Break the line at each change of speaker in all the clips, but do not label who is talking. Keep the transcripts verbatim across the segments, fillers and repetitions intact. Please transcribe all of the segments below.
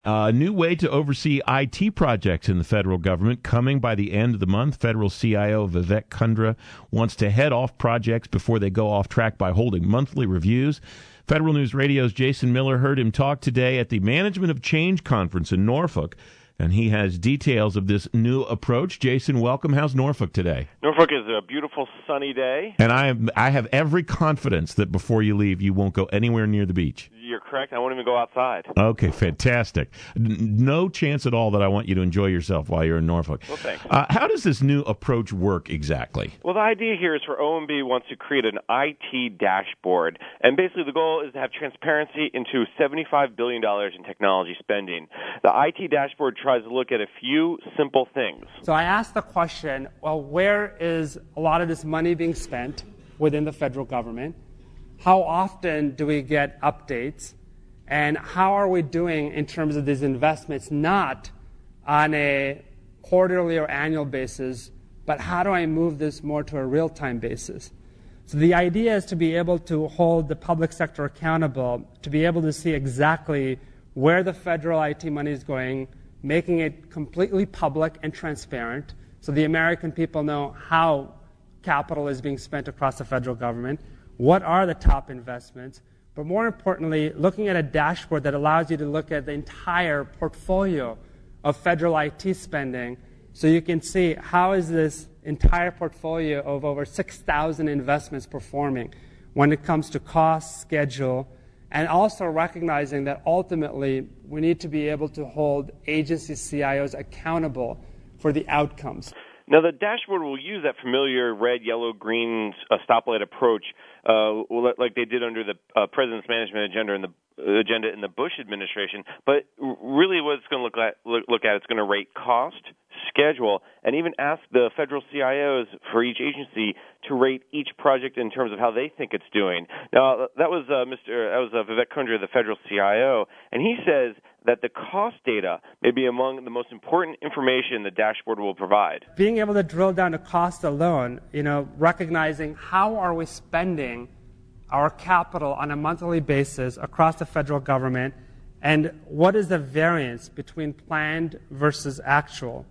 A new way to oversee I T projects in the federal government coming by the end of the month. Federal C I O Vivek Kundra wants to head off projects before they go off track by holding monthly reviews. Federal News Radio's Jason Miller heard him talk today at the Management of Change Conference in Norfolk, and he has details of this new approach. Jason, welcome. How's Norfolk today?
Norfolk is a beautiful sunny day.
And I have, I have every confidence that before you leave, you won't go anywhere near the beach.
You're correct. I won't even go outside.
Okay, fantastic. No chance at all that I want you to enjoy yourself while you're in Norfolk.
Well, thanks.
Uh, how does this new approach work exactly?
Well, the idea here is for O M B wants to create an I T dashboard. And basically the goal is to have transparency into seventy-five billion dollars in technology spending. The I T dashboard tries to look at a few simple things.
So I asked the question, well, where is a lot of this money being spent within the federal government? How often do we get updates? And how are we doing in terms of these investments, not on a quarterly or annual basis, but how do I move this more to a real-time basis? So the idea is to be able to hold the public sector accountable, to be able to see exactly where the federal I T money is going, making it completely public and transparent so the American people know how capital is being spent across the federal government. What are the top investments? But more importantly, looking at a dashboard that allows you to look at the entire portfolio of federal I T spending so you can see how is this entire portfolio of over six thousand investments performing when it comes to cost, schedule, and also recognizing that ultimately we need to be able to hold agency C I Os accountable for the outcomes.
Now, the dashboard will use that familiar red, yellow, green uh, stoplight approach uh, like they did under the uh, President's management agenda in the uh, agenda in the Bush administration. But really what it's going to look at, look, look at, it's going to rate cost, schedule, and even ask the federal C I Os for each agency to rate each project in terms of how they think it's doing. Now, that was uh, Mister That was uh, Vivek Kundra, the federal C I O, and he says that the cost data may be among the most important information the dashboard will provide.
Being able to drill down to cost alone, you know, recognizing how are we spending our capital on a monthly basis across the federal government, and what is the variance between planned versus actual,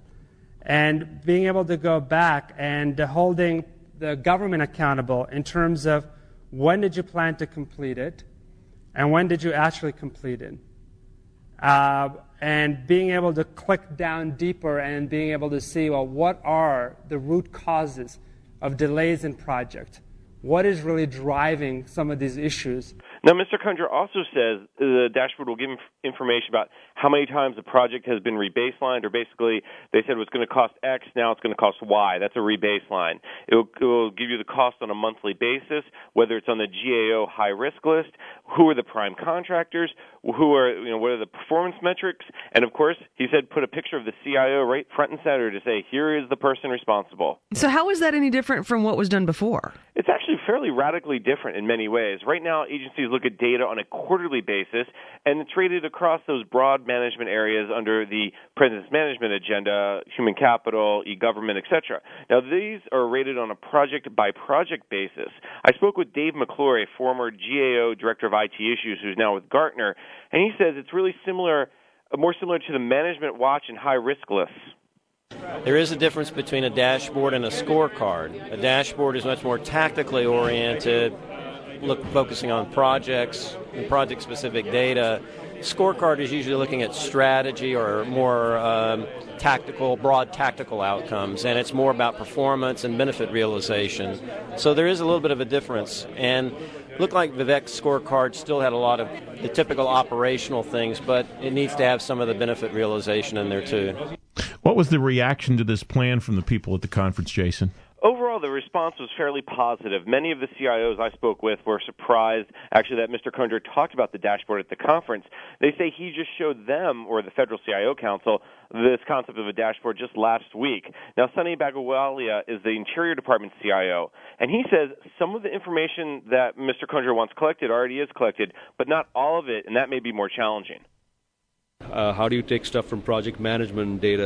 and being able to go back and holding the government accountable in terms of when did you plan to complete it, and when did you actually complete it. Uh, and being able to click down deeper and being able to see, well, what are the root causes of delays in project? What is really driving some of these issues?
Now, Mister Kundra also says the dashboard will give information about how many times the project has been rebaselined, or basically they said it was going to cost X, now it's going to cost Y. That's a rebaseline. It will, it will give you the cost on a monthly basis, whether it's on the G A O high-risk list, who are the prime contractors, who are, you know, what are the performance metrics, and of course, he said put a picture of the C I O right front and center to say, here is the person responsible.
So how is that any different from what was done before?
It's actually fairly radically different in many ways. Right now, agencies look at data on a quarterly basis, and it's rated across those broad management areas under the President's management agenda, human capital, e-government, et cetera. Now, these are rated on a project-by-project basis. I spoke with Dave McClure, a former G A O Director of I T Issues, who's now with Gartner, and he says it's really similar, more similar to the Management Watch and high-risk lists.
There is a difference between a dashboard and a scorecard. A dashboard is much more tactically oriented, look focusing on projects and project-specific data. Scorecard is usually looking at strategy or more um, tactical, broad tactical outcomes, and it's more about performance and benefit realization. So there is a little bit of a difference, and looked like Vivek's scorecard still had a lot of the typical operational things, but it needs to have some of the benefit realization in there too.
What was the reaction to this plan from the people at the conference, Jason?
Overall, the response was fairly positive. Many of the C I Os I spoke with were surprised, actually, that Mister Kundra talked about the dashboard at the conference. They say he just showed them, or the Federal C I O Council, this concept of a dashboard just last week. Now, Sunny Bagawalia is the Interior Department C I O, and he says some of the information that Mister Kundra wants collected already is collected, but not all of it, and that may be more challenging.
Uh, how do you take stuff from project management data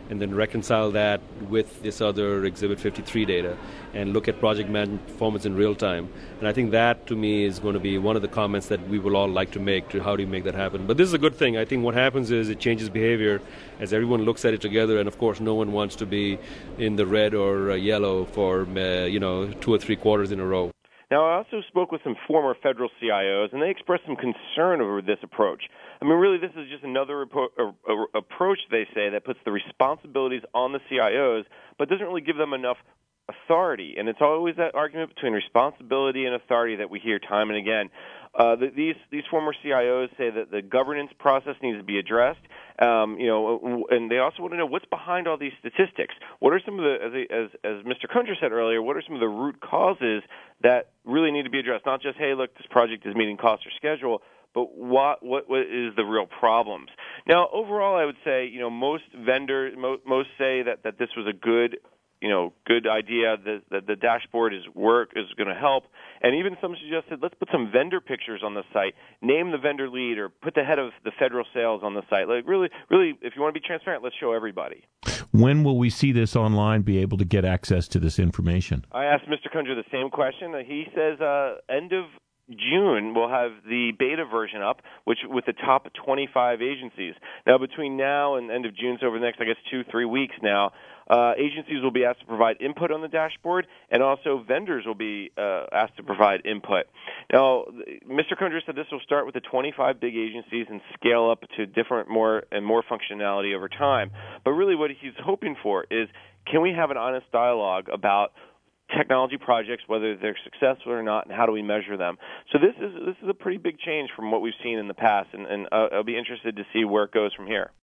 and then reconcile that with this other Exhibit fifty-three data and look at project management performance in real time. And I think that, to me, is going to be one of the comments that we will all like to make to how do you make that happen. But this is a good thing. I think what happens is it changes behavior as everyone looks at it together, and of course no one wants to be in the red or uh, yellow for uh, you know two or three quarters in a row.
Now, I also spoke with some former federal C I Os, and they expressed some concern over this approach. I mean, really, this is just another repro- uh, uh, approach, they say, that puts the responsibilities on the C I Os, but doesn't really give them enough authority. And it's always that argument between responsibility and authority that we hear time and again. Uh, the, these these former C I Os say that the governance process needs to be addressed. Um, you know, and they also want to know what's behind all these statistics. What are some of the, as as, as Mister Kundra said earlier, what are some of the root causes that really need to be addressed? Not just, hey, look, this project is meeting cost or schedule, but what what what is the real problems? Now, overall, I would say, you know, most vendors, mo- most say that, that this was a good, you know, good idea, that, that the dashboard is work is going to help. And even some suggested, let's put some vendor pictures on the site, name the vendor lead, or put the head of the federal sales on the site. Like, really, really, if you want to be transparent, let's show everybody.
When will we see this online, be able to get access to this information?
I asked Mister Kundra the same question. He says uh, end of June, we'll have the beta version up, which with the top twenty-five agencies. Now, between now and end of June, so over the next, I guess, two, three weeks now, uh, agencies will be asked to provide input on the dashboard, and also vendors will be uh, asked to provide input. Now, Mister Kundra said this will start with the twenty-five big agencies and scale up to different more and more functionality over time. But really what he's hoping for is, can we have an honest dialogue about technology projects, whether they're successful or not, and how do we measure them? So this is this is a pretty big change from what we've seen in the past, and, and uh, I'll be interested to see where it goes from here.